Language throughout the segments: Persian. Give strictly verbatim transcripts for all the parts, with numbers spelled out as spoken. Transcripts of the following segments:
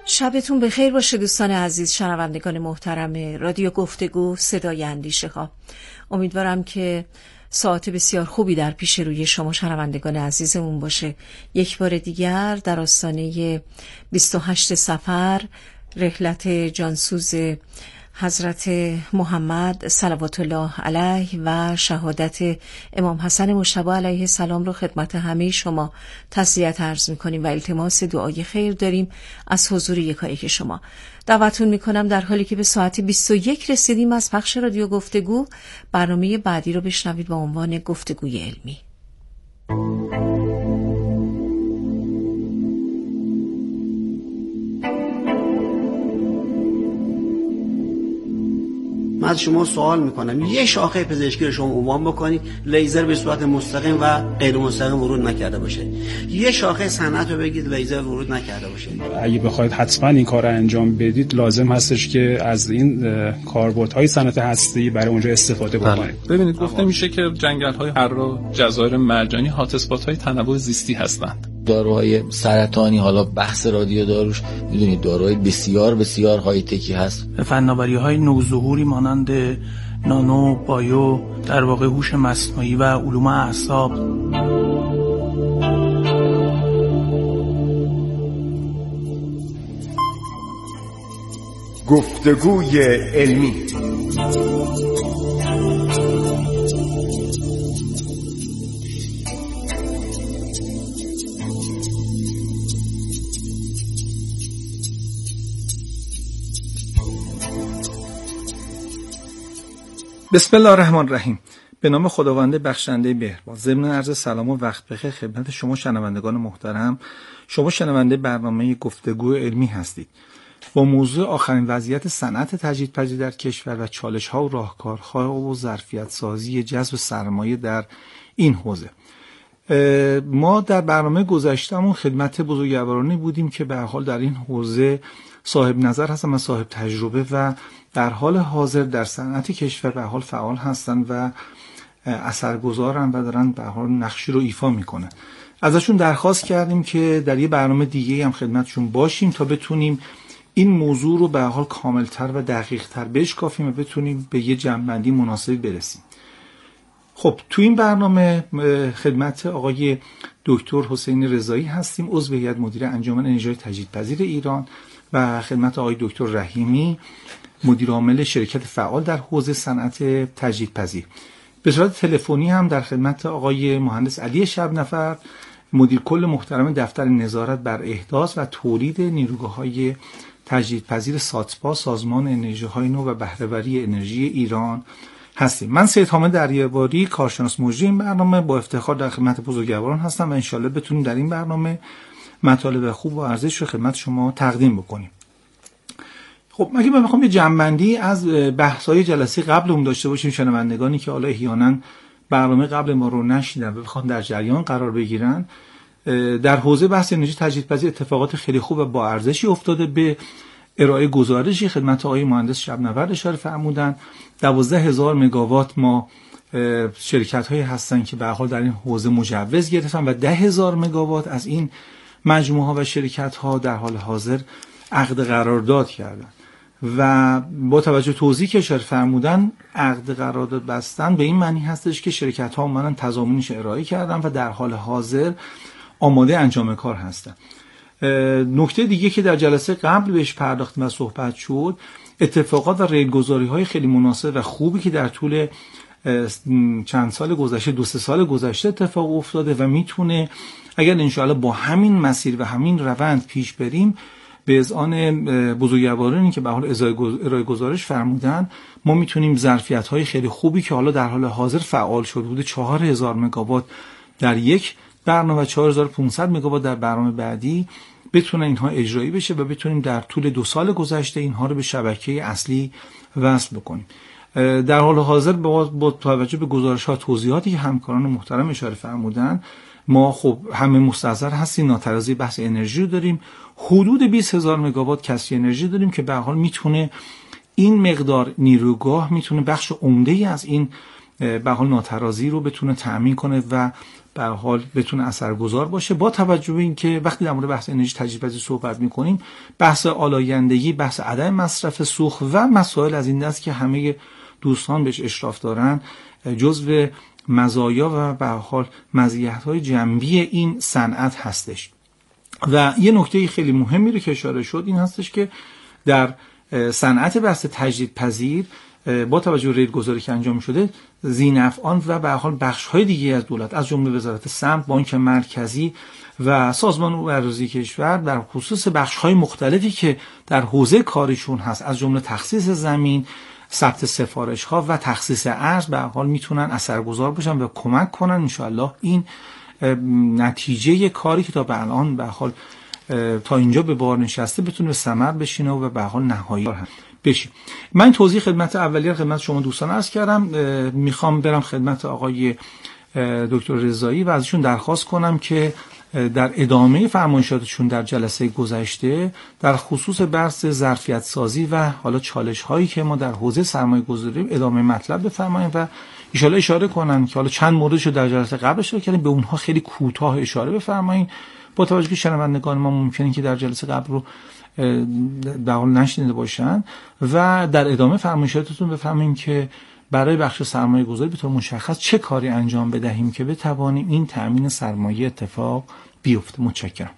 شبتون بخیر باشه دوستان عزیز، شنوندگان محترم رادیو گفتگو صدای اندیشه ها. امیدوارم که ساعت بسیار خوبی در پیش روی شما شنوندگان عزیزمون باشه. یک بار دیگر در آستانه بیست و هشت صفر رحلت جانسوز حضرت محمد صلوات الله علیه و شهادت امام حسن مجتبی علیه السلام رو خدمت همه شما تسلیت عرض می‌کنیم و التماس دعای خیر داریم از حضور یکایک شما. دعوتتون می‌کنم در حالی که به ساعت بیست و یک رسیدیم از پخش رادیو گفتگو، برنامه بعدی رو بشنوید با عنوان گفتگوی علمی. من از شما سوال میکنم، یه شاخه پزشکی رو شما عنوان بکنید لیزر به صورت مستقیم و غیر مستقیم ورود نکرده باشه. یه شاخه صنعت رو بگید لیزر ورود نکرده باشه. اگه بخواید حتما این کار رو انجام بدید لازم هستش که از این کاربردهای صنعت هسته‌ای برای اونجا استفاده بکنید. ببینید گفته میشه که جنگل‌های حرا، جزایر مرجانی هات اسپات‌های تنوع زیستی هستند. داروهای سرطانی، حالا بحث رادیو داروش میدونید داروهای بسیار بسیار های تکی هست. فناوری‌های نوظهوری مانند نانو، بایو، در واقع هوش مصنوعی و علوم اعصاب. گفتگوی علمی. بسم الله الرحمن الرحیم. به نام خداوند بخشنده مهربان. ضمن عرض سلام و وقت بخیر خدمت شما شنوندگان محترم. شما شنونده برنامه گفتگو علمی هستید. با موضوع آخرین وضعیت صنعت تجدیدپذیر در کشور و چالش‌ها و راهکارها و ظرفیت سازی جذب سرمایه در این حوزه. ما در برنامه گذشته‌مون خدمت بزرگوارانی بودیم که به هر حال در این حوزه صاحب نظر هستن و صاحب تجربه و در حال حاضر در صنعت کشور به حال فعال هستند و اثرگذارن و دارن به حال نقشی رو ایفا میکنن. ازشون درخواست کردیم که در یه برنامه دیگه هم خدمتشون باشیم تا بتونیم این موضوع رو به حال کاملتر و دقیقتر بشکافیم و بتونیم به یه جمع‌بندی مناسبی برسیم. خب تو این برنامه خدمت آقای دکتر حسین رضایی هستیم، عضو هیئت مدیره انجمن انرژی تجدیدپذیر ایران، و خدمت آقای دکتر رحیمی، مدیر عامل شرکت فعال در حوزه صنعت تجدیدپذیر. به صورت تلفنی هم در خدمت آقای مهندس علی شبنفر، مدیر کل محترم دفتر نظارت بر احداث و تولید نیروگاه‌های تجدیدپذیر ساتپا، سازمان انرژی‌های نو و بهره‌وری انرژی ایران هستیم. من سید حامد دریاباری، کارشناس مجری این برنامه، با افتخار در خدمت بزرگواران هستم و انشالله بتونیم در این برنامه مطالب خوب و ارزش رو خدمت شما تقدیم بکنیم. خب اگه من بخوام یه جمع‌بندی از بحث‌های جلسه قبلمون داشته باشیم، شنوندگانی که حالا احیانا برنامه قبل ما رو نشیدن و بخوان در جریان قرار بگیرن، در حوزه بحث انرژی تجدیدپذیر اتفاقات خیلی خوب و با ارزشی افتاده. به ارائه گزارشی خدمت آقای مهندس شبنورد اشاره فرمودن. دوازده هزار مگاوات ما شرکت‌هایی هستن که به هر حال در این حوزه مجوز گرفتن و ده هزار مگاوات از این مجموعه ها و شرکت ها در حال حاضر عقد قرارداد کردن و با توجه توضیحی که اشاره فرمودن عقد قرارداد بستن به این معنی هستش که شرکت ها اومدن تضامنش ارائه کردن و در حال حاضر آماده انجام کار هستن. نکته دیگه که در جلسه قبل بهش پرداختیم و صحبت شد، اتفاقات و ریلگذاری های خیلی مناسب و خوبی که در طول چند سال گذشته، دو سه سال گذشته اتفاق افتاده و میتونه اگر انشاءالله با همین مسیر و همین روند پیش بریم، به اذعان بزرگوارانی که به حال ارائه گزارش فرمودن، ما میتونیم ظرفیت‌های خیلی خوبی که حالا در حال حاضر فعال شده بوده، چهار هزار مگاوات در یک برنامه و چهار هزار و پانصد مگاوات در برنامه بعدی بتونه اینها اجرایی بشه و بتونیم در طول دو سال گذشته اینها رو به شبکه اصلی وصل بکنیم. در حال حاضر با توجه به گزارش‌ها توضیحاتی که همکاران محترم اشاره فرمودن، ما خب همه مستحضر هستیم ناترازی بحث انرژی رو داریم. حدود بیست هزار مگاوات کسری انرژی داریم که به هر حال میتونه این مقدار نیروگاه میتونه بخش عمده‌ای از این به حال ناترازی رو بتونه تأمین کنه و به حال بتونه اثرگذار باشه، با توجه به اینکه وقتی در مورد بحث انرژی تجدیدپذیر صحبت می‌کنیم بحث آلایندگی، بحث عدم مصرف سوخت و مسائل از این دست که همه دوستان بهش اشراف دارن جزو مزایا و به حال مزیت‌های جنبی این صنعت هستش. و یه نکته خیلی مهمی رو که اشاره شد این هستش که در صنعت بحث تجدیدپذیر با توجه به ریلگذاری که انجام شده ذی‌نفعان و به هر حال بخش‌های دیگه از دولت از جمله وزارت سمت، بانک مرکزی و سازمان اراضی کشور در خصوص بخش‌های مختلفی که در حوزه کاریشون هست از جمله تخصیص زمین، ثبت سفارش‌ها و تخصیص ارز به هر حال میتونن اثرگذار باشن و کمک کنن ان شاءالله این نتیجه کاری که تا به الان به هر حال تا اینجا به بار نشسته بتونه ثمر بشینه و به هر حال نهایی بشه. من توضیح خدمت اولیه خدمت شما دوستان عرض کردم. میخوام برم خدمت آقای دکتر رضایی و ازشون درخواست کنم که در ادامه فرمایشاتشون در جلسه گذشته در خصوص بحث ظرفیت سازی و حالا چالش هایی که ما در حوزه سرمایه گذاری ادامه مطلب بفرمایید و ان شاءالله اشاره کنن که حالا چند موردشو در جلسه قبل اشاره کردیم، به اونها خیلی کوتاه اشاره بفرمایید با توجه که شنوندگان ما ممکنه که در جلسه قبل رو در حال نشنیده باشن و در ادامه فرمایشاتتون بفهمیم که برای بخش سرمایه گذاری به طور مشخص چه کاری انجام بدهیم که بتوانیم این تأمین سرمایه اتفاق بیفته. متشکرم.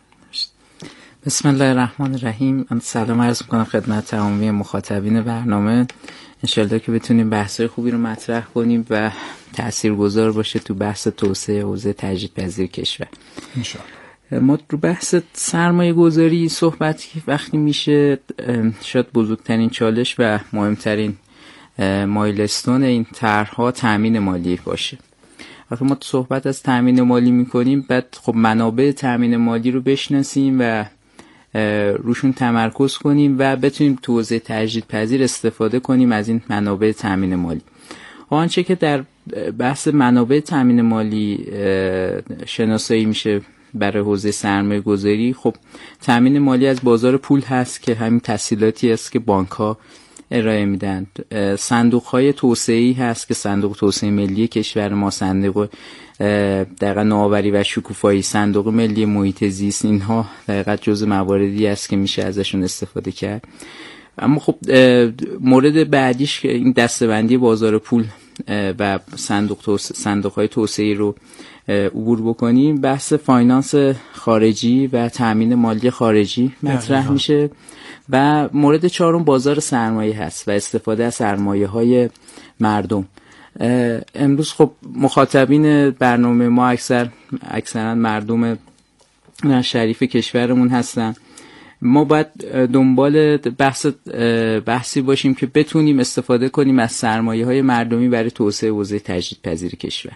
بسم الله الرحمن الرحیم. من سلام عرض می‌کنم خدمت تمامی مخاطبین برنامه. انشالله که بتونیم بحث‌های خوبی رو مطرح کنیم و تاثیرگذار باشه تو بحث توسعه حوزه تجدیدپذیر کشور. انشالله. ما رو بحث سرمایه گذاری صحبت وقتی میشه شاید بزرگترین چالش و مهمترین مایلستون این طرح‌ها تامین مالی باشه. وقتی ما صحبت از تامین مالی میکنیم بعد خب منابع تامین مالی رو بشناسیم و روشون تمرکز کنیم و بتونیم تو حوزه تجدیدپذیر استفاده کنیم از این منابع تامین مالی. آنچه که در بحث منابع تامین مالی شناسایی میشه برای حوزه سرمایه گذاری، خب تامین مالی از بازار پول هست که همین تسهیلاتی است که بانک ها ارائه میدن. صندوق های توسعه‌ای هست که صندوق توسعه ملی کشور ما، صندوق دقیقاً نوآوری و شکوفایی، صندوق ملی محیط زیست، اینها دقیقاً جزء مواردی است که میشه ازشون استفاده کرد. اما خب مورد بعدیش که این دسته‌بندی بازار پول و صندوق توسعه صندوق های توسعه‌ای رو عبور بکنیم، بحث فاینانس خارجی و تامین مالی خارجی مطرح میشه و مورد چهارم بازار سرمایه هست و استفاده از سرمایه های مردم. امروز خب مخاطبین برنامه ما اکثر اکثرا مردم شریف کشورمون هستن. ما باید دنبال بحث بحثی باشیم که بتونیم استفاده کنیم از سرمایه های مردمی برای توسعه حوزه تجدیدپذیر کشور.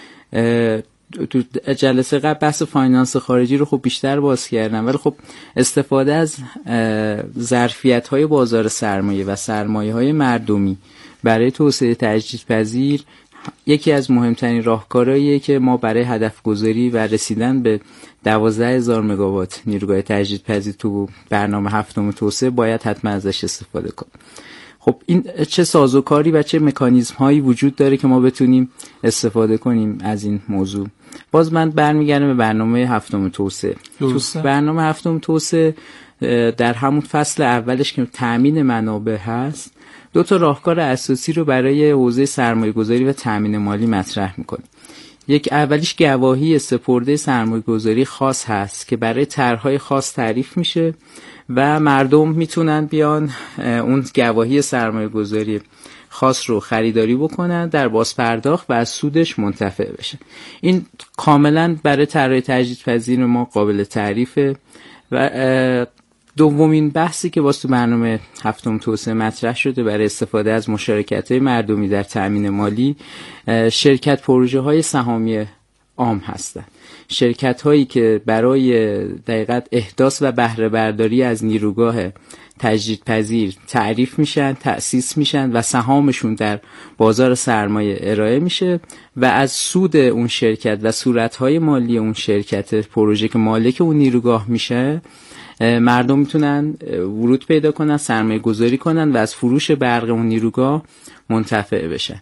تو جلسه قبل بحث فاینانس خارجی رو خب بیشتر باز کردم، ولی خب استفاده از ظرفیت‌های بازار سرمایه و سرمایه‌های مردمی برای توسعه تجدیدپذیر یکی از مهمترین راهکارهاییه که ما برای هدف گذاری و رسیدن به دوازده هزار مگاوات نیروگاه تجدیدپذیر تو برنامه هفتم توسعه باید حتما ازش استفاده کنیم. خب این چه سازوکاری و چه مکانیزم هایی وجود داره که ما بتونیم استفاده کنیم از این موضوع؟ باز من برمیگردم به برنامه هفتم توسعه. تو برنامه هفتم توسعه در همون فصل اولش که تأمین منابع هست، دو تا راهکار اساسی رو برای حوزه سرمایه‌گذاری و تأمین مالی مطرح می‌کنه. یک اولیش گواهی سپرده سرمایه‌گذاری خاص هست که برای طرح‌های خاص تعریف میشه و مردم میتونن بیان اون گواهی سرمایه‌گذاری خاص رو خریداری بکنن در بازپرداخت و از سودش منتفع بشن. این کاملا برای طرح تجدیدپذیر ما قابل تعریفه. و دومین بحثی که واسه برنامه هفتم توسعه مطرح شده برای استفاده از مشارکت‌های مردمی در تأمین مالی، شرکت پروژه های سهامی عام هستند. شرکت هایی که برای دقیقاً احداث و بهره برداری از نیروگاه تجدیدپذیر تعریف میشن، تأسیس میشن و سهامشون در بازار سرمایه ارائه میشه و از سود اون شرکت و صورت‌های مالی اون شرکت پروژه که مالک اون نیروگاه میشه، مردم میتونن ورود پیدا کنن، سرمایه گذاری کنن و از فروش برق اون نیروگاه منتفع بشن.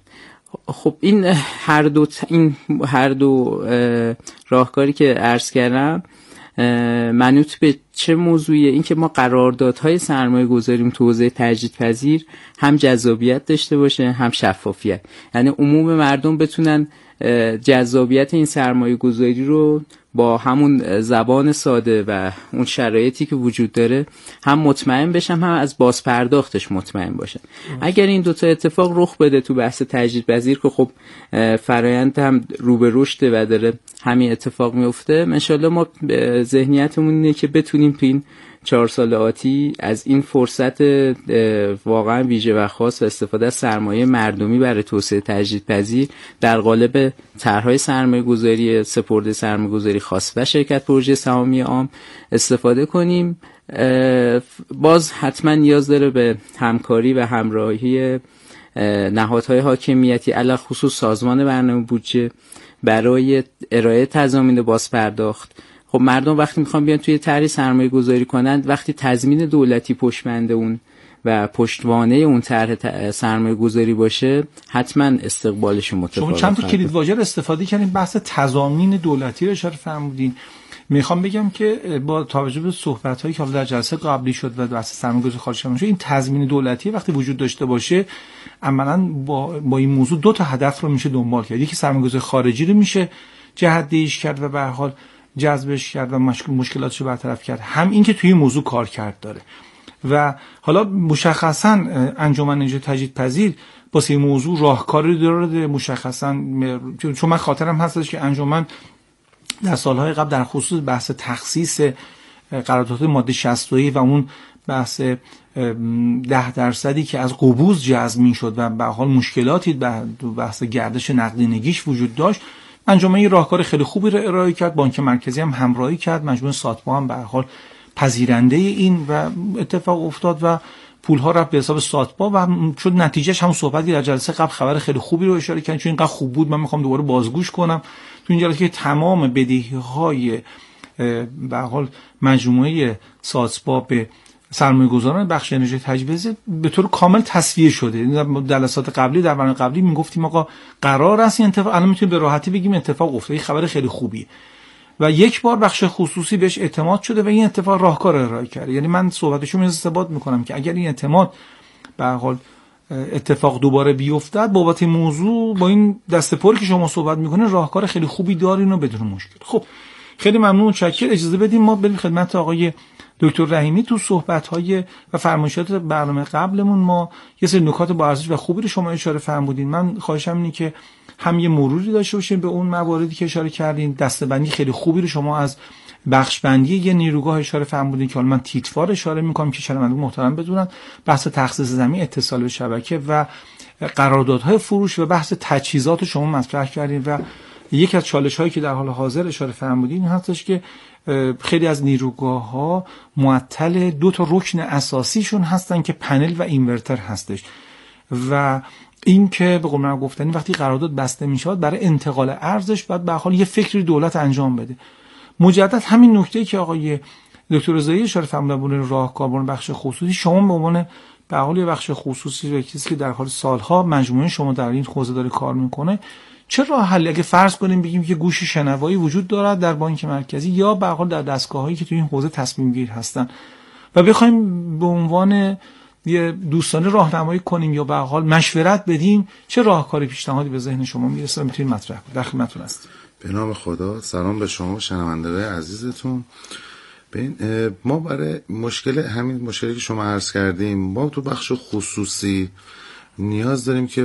خب این هر دو این هر دو راهکاری که عرض کردم منوط به چه موضوعیه؟ این که ما قراردادهای سرمایه گذاریم تو حوزه تجدیدپذیر هم جذابیت داشته باشه هم شفافیت، یعنی عموم مردم بتونن جذابیت این سرمایه گذاری رو با همون زبان ساده و اون شرایطی که وجود داره هم مطمئن بشن هم از بازپرداختش مطمئن باشن. اگر این دوتا اتفاق رخ بده تو بحث تجدیدپذیر که خب فرایند هم رو به رشده و داره همین اتفاق میفته، انشالله ما ذهنیتمون اینه که بتونیم تو این چهار سال آتی از این فرصت واقعا ویژه و خاص و استفاده از سرمایه مردمی برای توسعه تجدیدپذیر در قالب طرح‌های سرمایه‌گذاری سپرده سرمایه‌گذاری خاص و شرکت پروژه سهامی عام استفاده کنیم. باز حتما نیاز داره به همکاری و همراهی نهادهای حاکمیتی علی خصوص سازمان برنامه بودجه برای ارائه تضامین بازپرداخت. خب مردم وقتی میخوان بیان توی طرح سرمایه گذاری کنند، وقتی تضمین دولتی پشتبند اون و پشتوانه اون طرح سرمایه گذاری باشه، حتما استقبالش متفاوت. شما چند تا کلید واژه استفاده کردین، بحث تضامین دولتی رو اشاره فرمودین. میخوام بگم که با توجه به صحبت‌هایی که حالا در جلسه قبلی شد و بحث سرمایه‌گذاری خارجی شد، این تضمین دولتی وقتی وجود داشته باشه، عملاً با با این موضوع دو تا هدف رو میشه دنبال کرد. یکی سرمایه‌گذاری خارجی رو میشه جهت‌دهیش کرد و به هر حال جذبش کرد و مشکلاتش رو برطرف کرد، هم این که توی این موضوع کار کرد داره. و حالا مشخصا انجمن نژاد تجدیدپذیر واسه این موضوع راهکاری داره. مشخصا چون من خاطرم هستش که انجمن در سالهای قبل در خصوص بحث تخصیص قرارداد ماده شصت و یک و اون بحث ده درصدی که از قبوض جذب میشد و به حال مشکلاتی بحث گردش نقدینگیش وجود داشت، انجمن یه راهکار خیلی خوبی رو ارائه کرد. بانک مرکزی هم همراهی کرد، مجموعه ساتپا هم به هر حال پذیرنده این و اتفاق افتاد و پول‌ها رفت به حساب ساتپا و شد نتیجهش همون صحبتی در جلسه قبل خبر خیلی خوبی رو اشاره کردن. چون اینقدر خوب بود من میخوام دوباره بازگوش کنم تو این جلسه که تمام بدهی‌های به هر حال مجموعه ساتپا به سرمایه‌گذاران بخش انرژی تجدیدپذیر به طور کامل تصفیه شده. در جلسات قبلی در برنامه قبلی میگفتیم آقا قرار است این اتفاق، الان میتونیم به راحتی بگیم اتفاق افتاد. این خبر خیلی خوبیه و یک بار بخش خصوصی بهش اعتماد شده و این اتفاق راهکار ارائه کرده. یعنی من صحبتشو میز استفاده میکنم که اگر این اعتماد به هر حال اتفاق دوباره بیفتد بابت موضوع با این دسته پوری که شما صحبت میکنین راهکار خیلی خوبی دارین و بدون مشکل. خب خیلی ممنون، متشکرم. اجازه بدیم ما بریم خدمت آقای دکتر رحیمی. تو صحبت‌های و فرمایشات برنامه قبلمون ما یه سری نکات با ارزش و خوبی رو شما اشاره فرمودین. من خواهشم اینه که هم یه مروری داشته باشیم به اون مواردی که اشاره کردین. دسته‌بندی خیلی خوبی رو شما از بخش‌بندی یه نیروگاه اشاره فرمودین که حالا من تیتوار اشاره می‌کنم که شنوندگان محترم بدونن. بحث تخصیص زمین، اتصال به شبکه و قراردادهای فروش و بحث تجهیزات شما مطرح کردین و یکی از چالش‌هایی که در حال حاضر اشاره فرمودین هستش که خیلی از نیروگاه‌ها معطل دو تا رکن اساسیشون هستن که پنل و اینورتر هستش و این که به قول من گفتنی وقتی قرارداد بسته میشود برای انتقال ارزش باید به حال یه فکری دولت انجام بده. مجدد همین نکته‌ای که آقای دکتر رضایی اشاره فرمودن راهکار بخش خصوصی، شما به عنوان به حال یه بخش خصوصی و کسی که در حال سالها مجموعه شما در این حوزه داره کار میکنه، چه راه حلی اگه فرض کنیم بگیم که گوش شنوایی وجود دارد در بانک مرکزی یا به هر حال در دستگاه‌هایی که تو این حوزه تصمیم گیر هستن و بخوایم به عنوان یه دوستانه راهنمایی کنیم یا به هر حال مشورت بدیم، چه راهکاری پیشنهادی به ذهن شما میرسه میتونید مطرح کنید؟ در خدمتتون هستم. به نام خدا، سلام به شما شنوندگان عزیزتون. ببین ما برای مشکل همین مشکلی که شما عرض کردیم، ما تو بخش خصوصی نیاز داریم که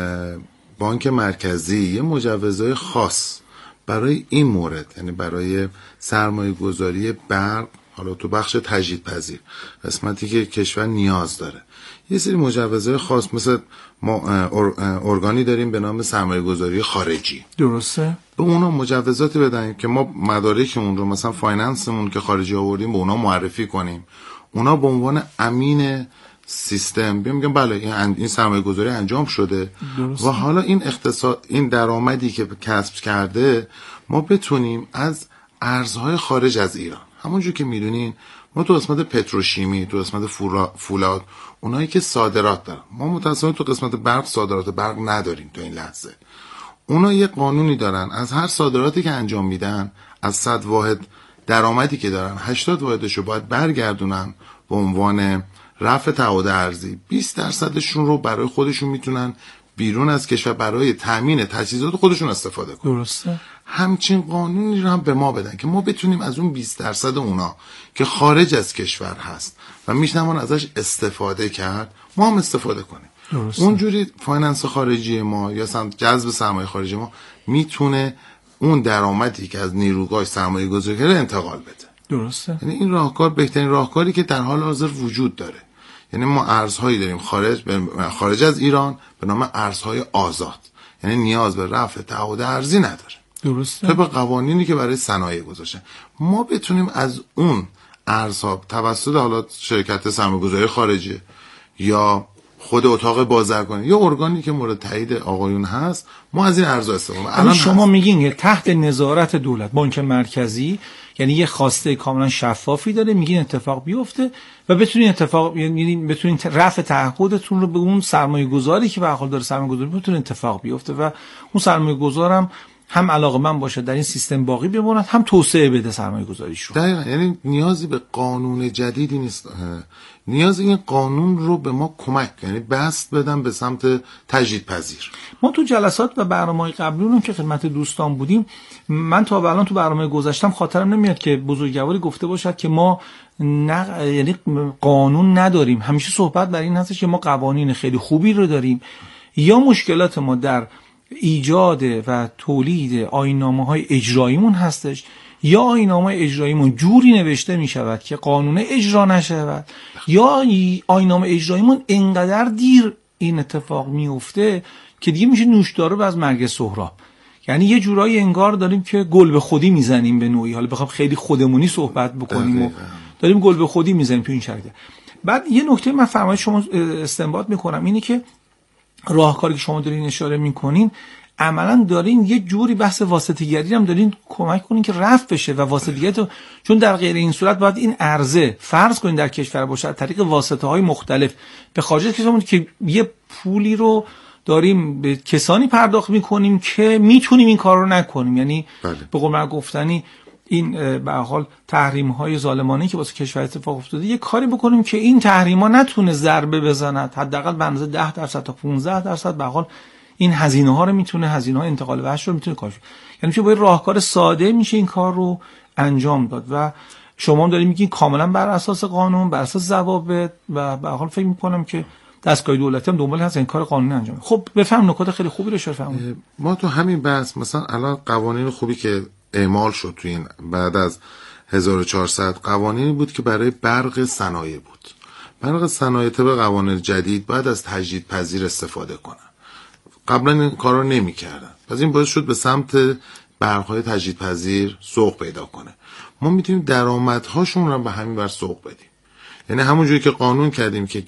بانک مرکزی یه مجوزهای خاص برای این مورد، یعنی برای سرمایه گذاری برق، حالا تو بخش تجدیدپذیر قسمتی که کشور نیاز داره، یه سری مجوزهای خاص مثل ما ارگانی داریم به نام سرمایه گذاری خارجی. درسته؟ به اونا مجوزاتی بدن که ما مدارکمون رو مثلا فایننسمون که خارجی آوردیم به اونا معرفی کنیم، اونا به عنوان امین سیستم بیان میگن بله این این سرمایه گذاری انجام شده. درسته. و حالا این اقتصاد این درآمدی که کسب کرده ما بتونیم از ارزهای خارج از ایران، همونجور که میدونین ما تو قسمت پتروشیمی، تو قسمت فولاد، اونایی که صادرات دارن، ما متأسفانه تو قسمت برق صادرات برق نداریم تو این لحظه. اونا یه قانونی دارن از هر صادراتی که انجام میدن، از صد واحد درآمدی که دارن هشتاد واحدشو باید برگردونن به عنوان رفع تعهد ارزی. بیست درصدشون رو برای خودشون میتونن بیرون از کشور برای تامین تجهیزات خودشون استفاده کنن. درسته. همچین قانونی رو هم به ما بدن که ما بتونیم از اون بیست درصد اونا که خارج از کشور هست و میشنون ازش استفاده کرد، ما هم استفاده کنیم. درسته. اونجوری فایننس خارجی ما یا جذب سرمایه خارجی ما میتونه اون درآمدی که از نیروگاه سرمایه گذاری کرده انتقال بده. درسته. یعنی این راهکار بهترین راهکاری که در حال حاضر وجود داره. یعنی ما ارزهایی داریم خارج خارج از ایران به نام ارزهای آزاد، یعنی نیاز به رفع تعهد ارزی نداره. درسته. طبق قوانینی که برای صنایع گذاشته، ما بتونیم از اون ارزها توسط حالا شرکت سرمایه‌گذاری خارجی یا خود اتاق بازرگانی یا ارگانی که مورد تایید آقایون هست، ما از این ارزها استفاده کنیم. الان شما میگین تحت نظارت دولت، بانک مرکزی یعنی یه خواسته کاملا شفافی داره، میگین اتفاق بیفته و بتونین اتفاق، یعنی بتونین رفع تعهدتون رو به اون سرمایه‌گذاری که به حال داره سرمایه‌گذاری بتونه اتفاق بیفته و اون سرمایه‌گذارم هم علاقه‌مند باشه در این سیستم باقی بماند، هم توسعه بده سرمایه‌گذاریش رو. دقیقاً. یعنی نیازی به قانون جدیدی نیست، نیاز این قانون رو به ما کمک، یعنی بست بدن به سمت تجدیدپذیر. ما تو جلسات و برنامه‌های قبلیمون که خدمت دوستان بودیم، من تا الان تو برنامه گذاشتم خاطرم نمیاد که بزرگواری گفته باشد که ما نه، یعنی قانون نداریم. همیشه صحبت بر این هستش که ما قوانین خیلی خوبی رو داریم، یا مشکلات ما در ایجاد و تولید آیین‌نامه‌های اجراییمون هستش، یا آیین‌نامه اجراییمون جوری نوشته می شود که قانون اجرا نشود، یا آیین‌نامه اجراییمون انقدر دیر این اتفاق میفته که دیگه میشه نوشدار از مرگ سهراب. یعنی یه جورایی انگار داریم که گل به خودی میزنیم به نوعی، حالا بخوام خیلی خودمونی صحبت بکنیم و داریم گل به خودی میزنیم تو این شرکت. بعد یه نکته من فرمایش شما استنباط میکنم اینه که راهکاری که شما دارین اشاره میکنین عملا دارین یه جوری بحث واسطه‌گری هم دارین کمک کنین که رفع بشه و واسطه‌گری، چون در غیر این صورت باید این عرضه فرض کنین در کشور باشه از طریق واسطه‌های مختلف به خارج از کشور که یه پولی رو داریم به کسانی پرداخت میکنیم که میتونیم این کار رو نکنیم. یعنی بله. به قول من گفتنی این به هر حال تحریم‌های ظالمانه که واسه کشور اتفاق افتاده یه کاری بکنیم که این تحریم‌ها نتونه ضربه بزنه، حداقل به اندازه ده درصد تا پانزده درصد به هر حال این هزینه ها رو میتونه، هزینه های انتقال وحش رو میتونه کاهش. یعنی چه با راهکار ساده میشه این کار رو انجام داد و شما هم دارید میگین کاملا بر اساس قانون، بر اساس ضوابط و به هر حال فکر میکنم که دستگاه دولتی هم دنبال هست این کار قانونی انجام بده. خب بفهم نکات خیلی خوبی رو اشاره فرمودید. ما تو همین بحث مثلا الان قوانین خوبی که اعمال شد تو این بعد از هزار و چهارصد قوانینی بود که برای برق صنایع بود. برق صنایع طبق قوانین جدید بعد از تجدیدپذیر استفاده کنن. قبلا این کارا نمی‌کردن. پس این باعث شد به سمت برق‌های تجدیدپذیر سوق پیدا کنه. ما میتونیم درآمدهاشون رو به همین ور سوق بدیم. یعنی همونجوری که قانون کردیم که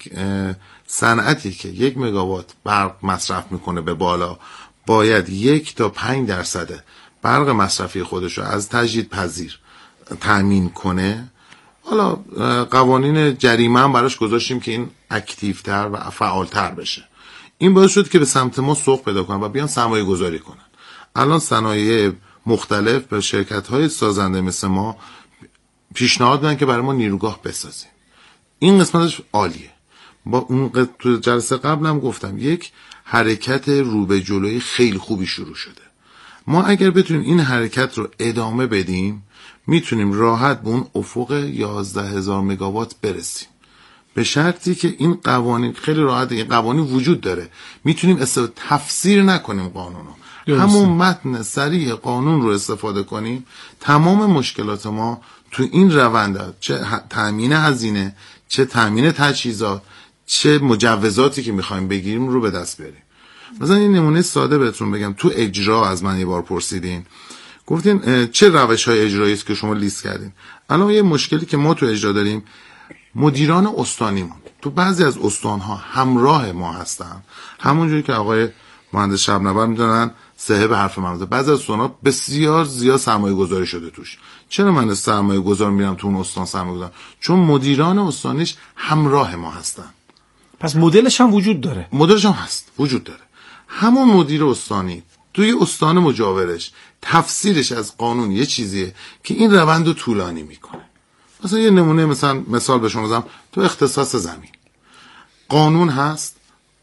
صنعتی که یک مگاوات برق مصرف میکنه به بالا باید یک تا پنج درصد برق مصرفی خودش رو از تجدیدپذیر تامین کنه. حالا قوانین جریمه هم براش گذاشتیم که این اکتیوتر و فعالتر بشه. این باعث شد که به سمت ما سوق پیدا کنن و بیان سرمایه گذاری کنن. الان صنایع مختلف به شرکت‌های سازنده مثل ما پیشنهاد دادن که برای ما نیروگاه بسازیم. این قسمتش عالیه. با اون تو جلسه قبلم گفتم یک حرکت رو به جلوی خیلی خوبی شروع شده. ما اگر بتونیم این حرکت رو ادامه بدیم میتونیم راحت به اون افق یازده هزار مگاوات برسیم، به شرطی که این قوانین خیلی راحت، این قوانین وجود داره، میتونیم استفاده تفسیر نکنیم قانونو، همون متن صریح قانون رو استفاده کنیم. تمام مشکلات ما تو این روند، چه تامین هزینه، چه تامین تجهیزات، چه مجوزاتی که میخوایم بگیریم رو به دست بیاریم. مثلا این نمونه ساده بهتون بگم. تو اجرا از من یه بار پرسیدین، گفتین چه روش‌های اجرایی است که شما لیست کردین. الان یه مشکلی که ما تو اجرا داریم، مدیران استانیمون تو بعضی از استان‌ها همراه ما هستن، همونجوری که آقای مهندس شبنبر میدونن صاحب حرف من. بعضی از استان‌ها بسیار زیاد سرمایه گذاری شده توش. چرا من سرمایه گذار میرم تو اون استان سرمایه گذار؟ چون مدیران استانیش همراه ما هستن. پس مدلش هم وجود داره. مدلش هم هست، وجود داره. همون مدیر استانی توی استان مجاورش تفسیرش از قانون یه چیزیه که این روند رو طولانی میکنه. مثلا یه نمونه، مثلا مثال به شما بزنم، تو اختصاص زمین قانون هست،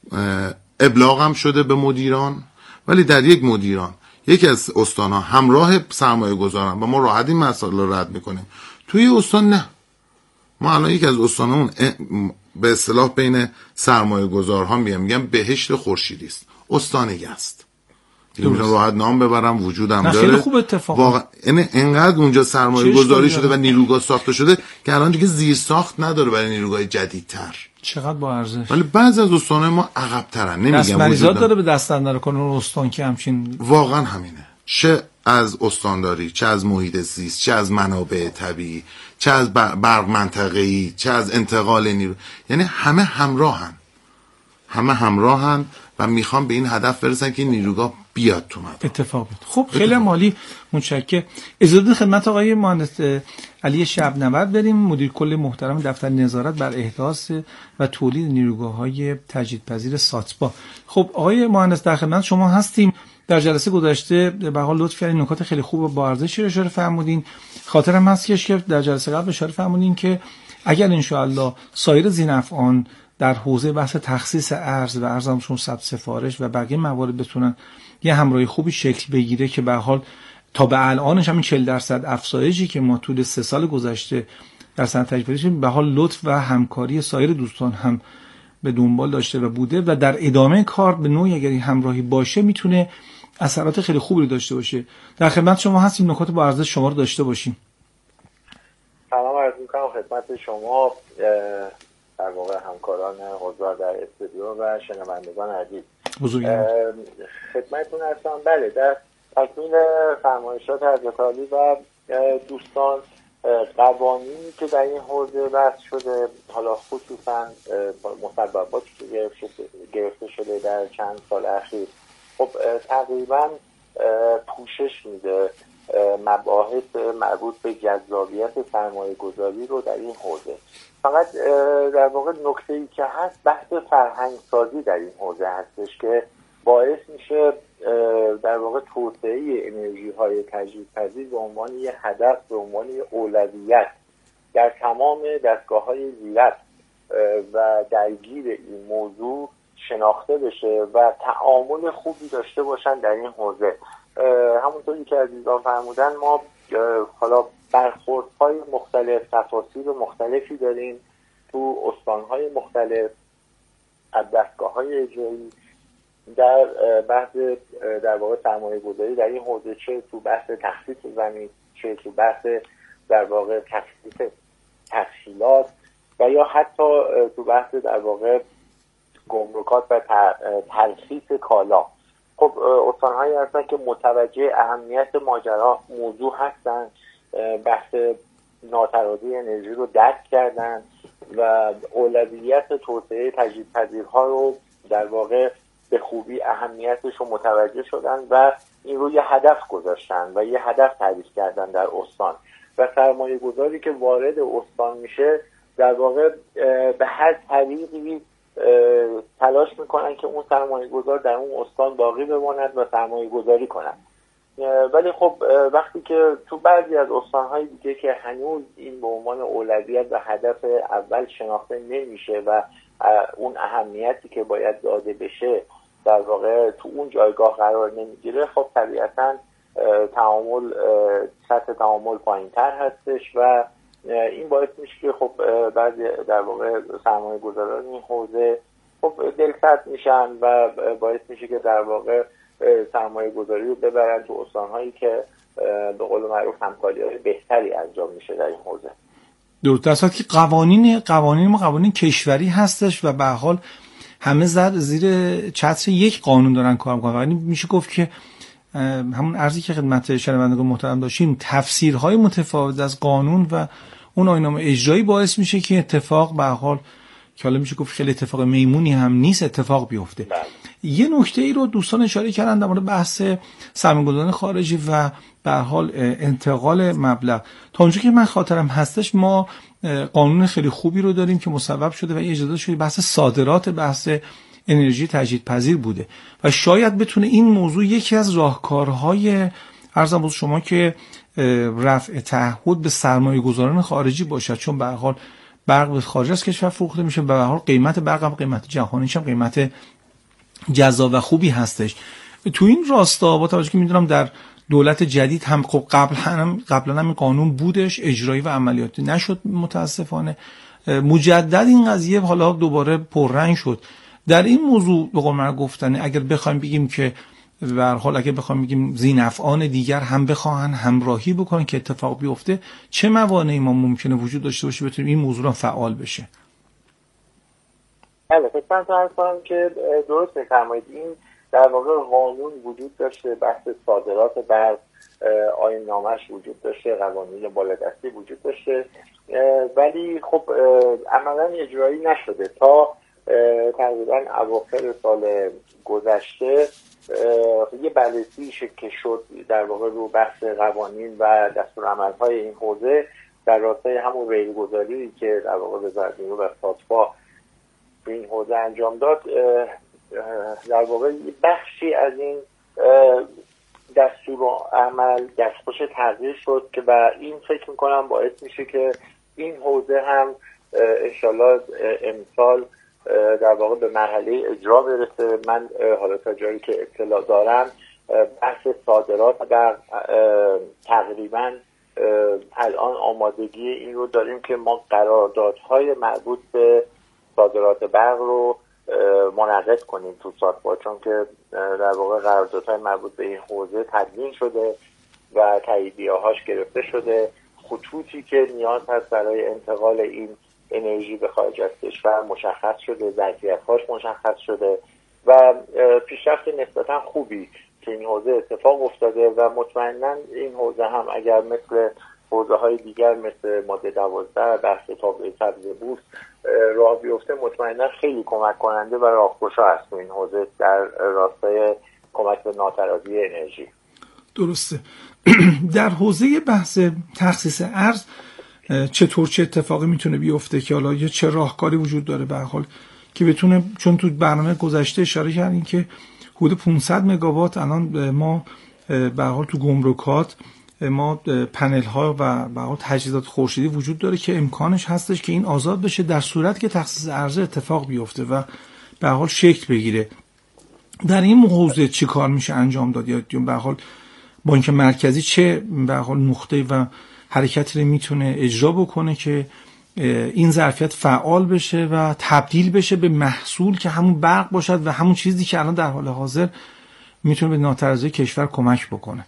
ابلاغ هم شده به مدیران، ولی در یک مدیران یکی از استان‌ها همراه سرمایه گذارن و ما راحت این مسائل رو رد میکنیم. توی استان نه. ما الان یکی از استانمون به اصطلاح بین سرمایه گذارها میگم میگم بهشت خورشیدی است، استانگی است. دیگه میتونم راحت نام ببرم، وجودم داره. خیلی خوب اتفاقا. واقعا یعنی انقدر اونجا سرمایه گذاری شده و نیروگاه ساخته شده که الان دیگه زیر ساخت نداره برای نیروگاه جدیدتر. چقدر با ارزش. ولی بعضی از استان‌های ما عقب‌ترن. نمیگم مریزات داره به دست اندر کنه اون استان که همچین واقعا همینه. چه از استانداری، چه از محیط زیست، چه از منابع طبیعی، چه از برق منطقه‌ای، چه از انتقال نیرو، یعنی همه همراهن. همه همراهن و میخوان به این هدف برسن که نیروگاه بیاد تو مدار. اتفاق بیاد. خب خیلی مالی متشکرم. اجازه خدمت آقای مهندس علی شبنورد بریم، مدیر کل محترم دفتر نظارت بر احداث و تولید نیروگاه‌های تجدیدپذیر ساتبا. خب آقای مهندس در خدمت شما هستیم. در جلسه گذشته به حال لطف کردین نکات خیلی خوب و با ارزشی رو اشاره فرمودین. خاطرم هست که در جلسه قبل اشاره فرمودین که اگر ان شاءالله سایر ذی‌نفعان در حوزه بحث تخصیص ارز و ارزامشون ثبت سفارش و بقیه موارد بتونن یه همراهی خوبی شکل بگیره که به حال تا به الانش همین چهل درصد افزایشی که ما طول سه سال گذشته در صنعت تجدیدپذیر به حال لطف و همکاری سایر دوستان هم به دنبال داشته و بوده و در ادامه کار به نوعی اگر این همراهی باشه میتونه اثرات خیلی خوبی داشته باشه. در خدمت شما هستیم، نکات با ارزش شما رو داشته باشیم. سلام عرض می‌کنم خدمت شما در واقع همکاران حضار در استودیو و شنوندگان عزیز. خدمتتون هستم. بله، در تکمیل فرمایشات حضرت عالی و دوستان، قوانینی که در این حوزه وضع شده، حالا خصوصا مسبباتی که گرفته شده در چند سال اخیر، خب تقریبا پوشش میده مباحث مربوط به جذابیت سرمایه گذاری رو در این حوزه. فقط در واقع نکته‌ای که هست بحث فرهنگ سازی در این حوزه هستش که باعث میشه در واقع توسعه انرژی های تجدیدپذیر به عنوان یه هدف، به عنوان یه اولویت در تمام دستگاه های زیرک و درگیر این موضوع شناخته بشه و تعامل خوبی داشته باشن در این حوزه. همونطوری که عزیزان فرمودن، ما حالا برخوردهای مختلف، تفاصیل مختلفی داریم تو استانهای مختلف، از دستگاه‌های اجرایی در بحث در واقع سرمایه گذاری در این حوزه، چه تو بحث تخصیص زمین، چه تو بحث در واقع تخصیص تسهیلات و یا حتی تو بحث در واقع گمرکات و ترخیص کالا. خب استانهایی هستن که متوجه اهمیت ماجرا موضوع هستن، بحث ناترازی انرژی رو درک کردن و اولویت توسعه تجدیدپذیرها رو در واقع به خوبی اهمیتش رو متوجه شدن و این رو یه هدف گذاشتن و یه هدف تعریف کردن در استان و سرمایه گذاری که وارد استان میشه در واقع به هر طریقی تلاش میکنن که اون سرمایه گذار در اون استان باقی بماند و سرمایه گذاری کنن. ولی خب وقتی که تو بعضی از استانهای دیگه که هنوز این به عنوان اولویت و هدف اول شناخته نمیشه و اون اهمیتی که باید داده بشه در واقع تو اون جایگاه قرار نمیگیره، خب طبیعتاً تعامل سطح تعامل پایین‌تر هستش و این باعث میشه که خب بعضی در واقع سرمایه گذاران این حوزه خب دلسرد میشن و باعث میشه که در واقع سرمایه گذاری رو ببرن تو استانهایی که به قول معروف همکاری‌های بهتری انجام میشه در این حوزه. درست است که قوانین قوانین ما قوانین کشوری هستش و به هر حال همه زیر زیر چتر یک قانون دارن کار میکنن. یعنی میشه گفت که همون ارزی که خدمت شنوندگان محترم داشتیم، تفسیرهای متفاوت از قانون و اون آیین‌نامه اجرایی باعث میشه که اتفاق به هر حال که حالا میشه گفت خیلی اتفاق میمونی هم نیست اتفاق بیفته. یه نکته ای رو دوستان اشاره کردن در مورد بحث سرمایه‌گذاران خارجی و به هر حال انتقال مبلغ. تا اونجا که من خاطرم هستش ما قانون خیلی خوبی رو داریم که مصوب شده و اجازه شده بحث صادرات بحث انرژی تجدیدپذیر بوده و شاید بتونه این موضوع یکی از راهکارهای عرضم بود شما که رفع تعهد به سرمایه گذاران خارجی باشد، چون به هر حال برق به خارج از کشور فروخته میشه و به هر حال قیمت برق هم قیمت جهانیش هم قیمت جذاب و خوبی هستش. تو این راستا با توجه که میدونم در دولت جدید هم خب قبل هم قبلا هم این قانون بودش، اجرایی و عملیاتی نشد متاسفانه، مجدد این قضیه حالا دوباره پررنگ شد. در این موضوع به قول من گفتن اگر بخوایم بگیم که به هر حال اگر بخوایم بگیم ذی‌نفعان دیگر هم بخواهن همراهی بکنن که اتفاق بیفته، چه موانعی ما ممکنه وجود داشته باشه بتونیم این موضوع رو فعال بشه؟ بله فکر کنم که درست می‌فرمایید. این در واقع قانون وجود داشته، بحث صادرات برق آیین نامش وجود داشته، قوانین بالادستی وجود داشته، ولی خب عملاً اجرایی نشده تا تقریباً اواخر سال گذشته. یه بررسی که شد در واقع رو بحث قوانین و دستورالعمل‌های این حوزه در راستای همون ریلگذاری که در واقع وزارت نیرو و ساتفا به این حوزه انجام داد، در واقع بخشی از این دستورالعمل دستخوش تغییر شد که و این فکر میکنم باعث میشه که این حوزه هم انشالله امسال در واقع به مرحله اجرا برسه. من حالا تا جایی که اطلاع دارم بحث صادرات در تقریبا الان آمادگی این رو داریم که ما قراردادهای مربوط به صادرات برق رو منعقد کنیم تو ساتفا، چون که در واقع قراردادهای مربوط به این حوزه تدوین شده و تاییدیه‌هاش گرفته شده. خطوطی که نیاز هست برای انتقال این انرژی به خارج از کشور مشخص شده، ظرفیت‌هاش مشخص شده و پیشرفت نسبتا خوبی که این حوزه اتفاق افتاده و مطمئنا این حوزه هم اگر مثل حوزه‌های دیگر مثل ماده دوازده بحث تابع سبز بورس راه بیفته، مطمئنا خیلی کمک کننده و راهگشا است این حوزه در راستای کمک به ناترازی انرژی. درسته. در حوزه بحث تخصیص ارز چطور چه اتفاقی میتونه بیفته که حالا یه چه راهکاری وجود داره به هر حال که بتونه، چون تو برنامه گذشته اشاره کردیم که حدود پانصد مگاوات الان ما به هر حال تو گمرکات ما پنل ها و به هر حال تجهیزات خورشیدی وجود داره که امکانش هستش که این آزاد بشه در صورت که تخصیص ارز اتفاق بیفته و به هر حال شکل بگیره. در این حوزه چی کار میشه انجام داد یا به هر حال بانک مرکزی چه به هر حال نقطه و حرکتی رو میتونه اجرا بکنه که این ظرفیت فعال بشه و تبدیل بشه به محصول که همون برق باشد و همون چیزی که الان در حال حاضر میتونه به ناترازی کشور کمک بکنه؟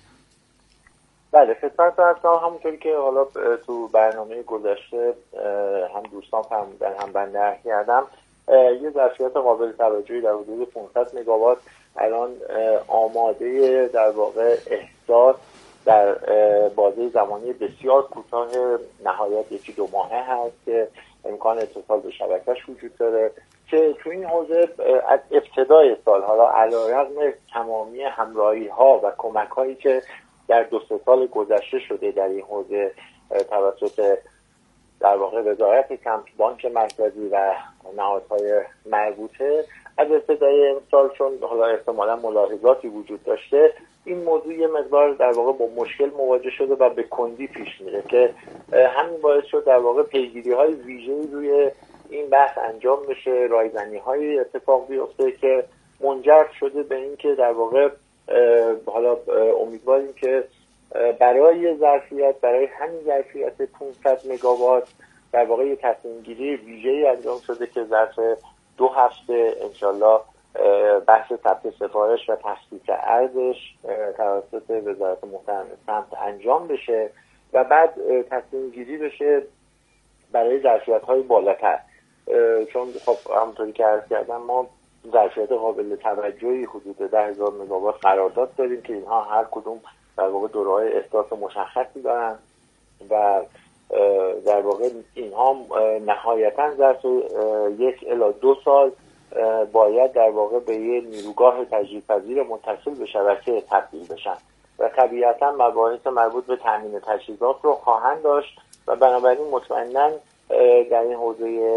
بله خدمت هستم. همونطوری که حالا تو برنامه گذشته هم دوستان فرمودن هم بنده عرض کردم، یه ظرفیت قابل توجهی در حدود پانصد مگاوات الان آماده در واقع احداث در بازه زمانی بسیار کوتاه نهایت یکی دو ماهه هست که امکان اتصال به شبکه‌اش وجود داره که تو این حوزه از ابتدای سال حالا علیرغم تمامی همراهی‌ها و کمک‌هایی که در دو سه سال گذشته شده در این حوزه توسط در واقع وزارت کمپ، بانک مرکزی و نهادهای مربوطه، از ابتدای امسال چون حالا احتمالاً ملاحظاتی وجود داشته، این موضوع یه مقدار در واقع با مشکل مواجه شده و به کندی پیش میره که همین باعث شد در واقع پیگیری‌های ویژه‌ای روی این بحث انجام بشه، رایزنی‌های اتفاق بیفته که منجر شده به این که در واقع حالا امیدواریم که برای ظرفیت برای همین ظرفیت پانصد مگاوات در واقع یه تصمیم گیری ویژه‌ای انجام شده که ظرف دو هفته انشالله بحث ثبت سفارش و تخصیص ارزش توسط وزارت محترم سمت انجام بشه و بعد تصمیم گیری بشه برای ظرفیت‌های بالاتر، چون خب همونطوری که عرض کردم ما ظرفیت قابل توجهی حدود ده هزار مگاوات قرارداد داریم که اینها هر کدوم در واقع دوره‌های احداث مشخصی دارن و در واقع اینها نهایتاً ظرف یک الی دو سال باید در واقع به یه نیروگاه تجدیدپذیر متصل به شبکه تبدیل بشن و طبیعتا مباحث مربوط به تامین تجهیزات رو خواهند داشت و بنابراین مطمئنا در این حوزه